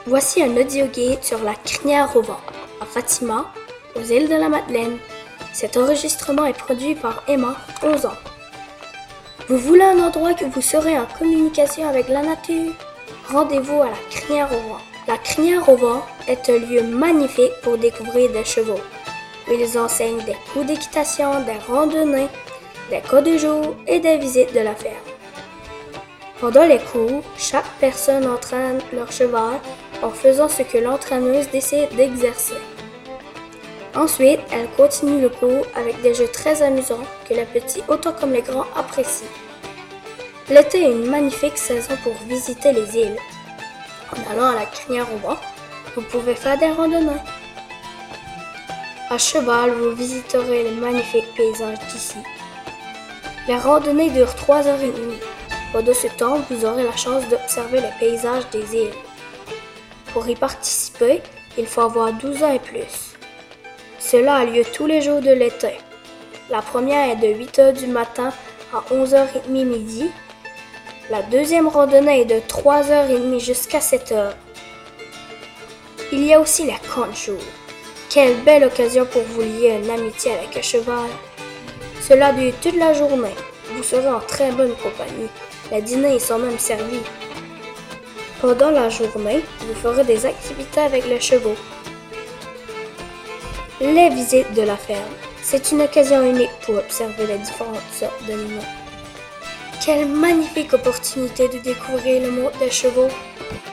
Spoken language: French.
Voici un audio-guide sur la crinière au vent, à Fatima, aux îles de la Madeleine. Cet enregistrement est produit par Emma, 11 ans. Vous voulez un endroit que vous serez en communication avec la nature? Rendez-vous à la crinière au vent. La crinière au vent est un lieu magnifique pour découvrir des chevaux. Ils enseignent des cours d'équitation, des randonnées, des cours de jour et des visites de la ferme. Pendant les cours, chaque personne entraîne leur cheval en faisant ce que l'entraîneuse décide d'exercer. Ensuite, elle continue le cours avec des jeux très amusants que les petits autant comme les grands apprécient. L'été est une magnifique saison pour visiter les îles. En allant à la crinière au vent, vous pouvez faire des randonnées. À cheval, vous visiterez les magnifiques paysages d'ici. Les randonnées durent 3h30. Pendant ce temps, vous aurez la chance d'observer les paysages des îles. Pour y participer, il faut avoir 12 ans et plus. Cela a lieu tous les jours de l'été. La première est de 8h du matin à 11h30 midi. La deuxième randonnée est de 3h30 jusqu'à 7h. Il y a aussi les camps de jour. Quelle belle occasion pour vous lier une amitié avec un cheval. Cela dure toute la journée. Vous serez en très bonne compagnie. Les dîners y sont même servis. Pendant la journée, vous ferez des activités avec les chevaux. Les visites de la ferme. C'est une occasion unique pour observer les différentes sortes d'animaux. Quelle magnifique opportunité de découvrir le monde des chevaux!